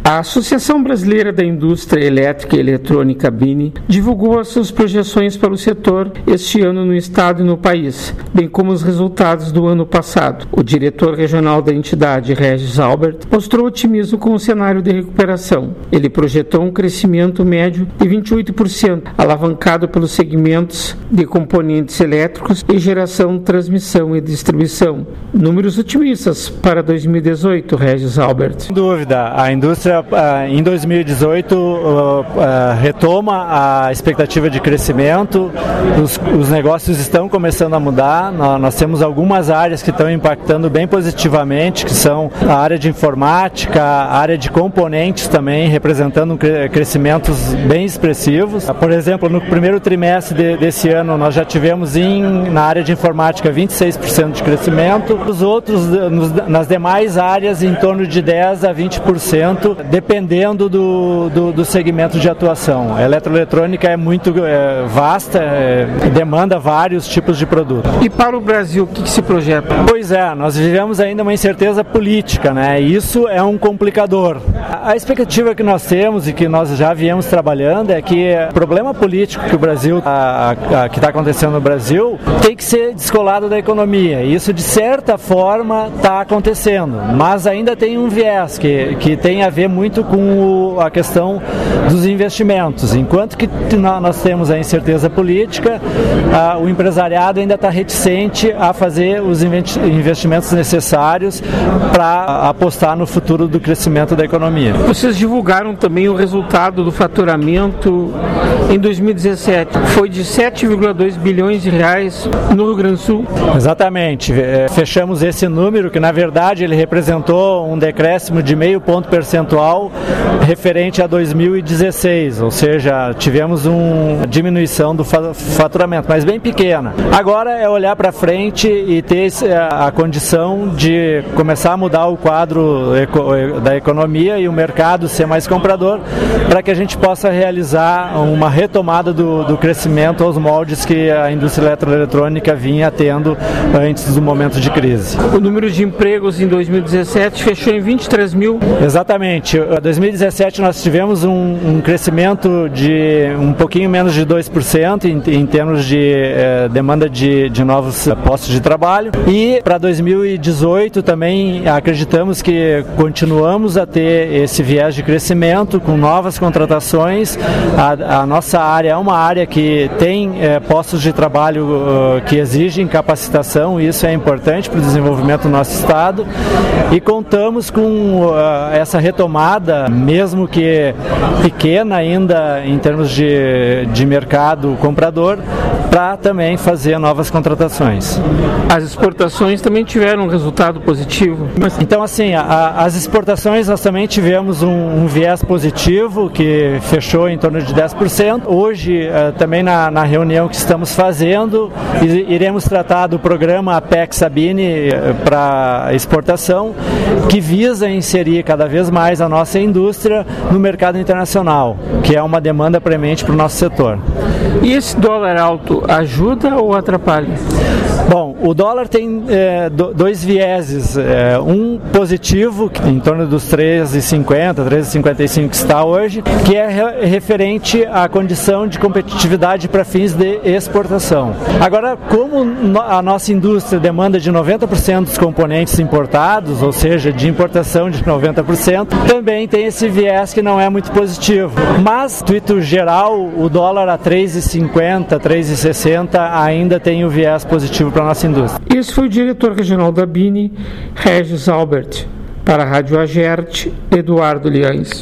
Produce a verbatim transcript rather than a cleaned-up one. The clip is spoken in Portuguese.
A Associação Brasileira da Indústria Elétrica e Eletrônica, B I N E, divulgou as suas projeções para o setor este ano no estado e no país, bem como os resultados do ano passado. O diretor regional da entidade, Regis Albert, mostrou otimismo com o cenário de recuperação. Ele projetou um crescimento médio de vinte e oito por cento, alavancado pelos segmentos de componentes elétricos e geração, transmissão e distribuição. Números otimistas para dois mil e dezoito, Regis Albert. Sem dúvida, a indústria em dois mil e dezoito retoma a expectativa de crescimento, os, os negócios estão começando a mudar, nós, nós temos algumas áreas que estão impactando bem positivamente, que são a área de informática, a área de componentes também, representando crescimentos bem expressivos. Por exemplo, no primeiro trimestre de, desse ano, nós já tivemos em, na área de informática vinte e seis por cento de crescimento, os outros, nos, nas demais áreas, em torno de dez a vinte por cento, dependendo do, do, do segmento de atuação. A eletroeletrônica é muito é, vasta, é, demanda vários tipos de produtos. E para o Brasil, o que, que se projeta? Pois é, nós vivemos ainda uma incerteza política, né? E isso é um complicador. A, a expectativa que nós temos e que nós já viemos trabalhando é que o problema político que o Brasil, a, a, que está acontecendo no Brasil, tem que ser descolado da economia. E isso, de certa forma, está acontecendo, mas ainda tem um viés que, que tem a ver muito com o, a questão dos investimentos. Enquanto que nós temos a incerteza política, a, o empresariado ainda está reticente a fazer os investimentos necessários para apostar no futuro do crescimento da economia. Vocês divulgaram também o resultado do faturamento em dois mil e dezessete. Foi de sete vírgula dois bilhões de reais no Rio Grande do Sul. Exatamente. Fechamos esse número, que na verdade ele representou um decréscimo de meio ponto percentual referente a dois mil e dezesseis, ou seja, tivemos uma diminuição do faturamento, mas bem pequena. Agora é olhar para frente e ter a condição de começar a mudar o quadro da economia e o mercado ser mais comprador, para que a gente possa realizar uma retomada do, do crescimento aos moldes que a indústria eletroeletrônica vinha tendo antes do momento de crise. O número de empregos em dois mil e dezessete fechou em vinte e três mil. Exatamente. Em dois mil e dezessete nós tivemos um, um crescimento de um pouquinho menos de dois por cento em, em termos de eh, demanda de, de novos eh, postos de trabalho, e para dois mil e dezoito também acreditamos que continuamos a ter esse viés de crescimento com novas contratações. A, a nossa área é uma área que tem eh, postos de trabalho uh, que exigem capacitação, e isso é importante para o desenvolvimento do nosso estado, e contamos com uh, essa retomada, mesmo que pequena ainda em termos de, de mercado comprador, para também fazer novas contratações. As exportações também tiveram um resultado positivo? Então, assim, a, a, as exportações nós também tivemos um, um viés positivo, que fechou em torno de dez por cento. Hoje, uh, também na, na reunião que estamos fazendo, iremos tratar do programa Apex Sabine uh, para exportação, que visa inserir cada vez mais a nossa indústria no mercado internacional, que é uma demanda premente para o nosso setor. E esse dólar alto ajuda ou atrapalha? Bom, o dólar tem é, dois vieses, é, um positivo, em torno dos três reais e cinquenta, três reais e cinquenta e cinco que está hoje, que é re- referente à condição de competitividade para fins de exportação. Agora, como no, a nossa indústria demanda de noventa por cento dos componentes importados, ou seja, de importação de noventa por cento, também tem esse viés que não é muito positivo. Mas, no âmbito geral, o dólar a três reais e cinquenta, três reais e sessenta ainda tem o viés positivo para a nossa indústria. Esse foi o diretor regional da B I N E, Regis Albert. Para a Rádio Agerte, Eduardo Liães.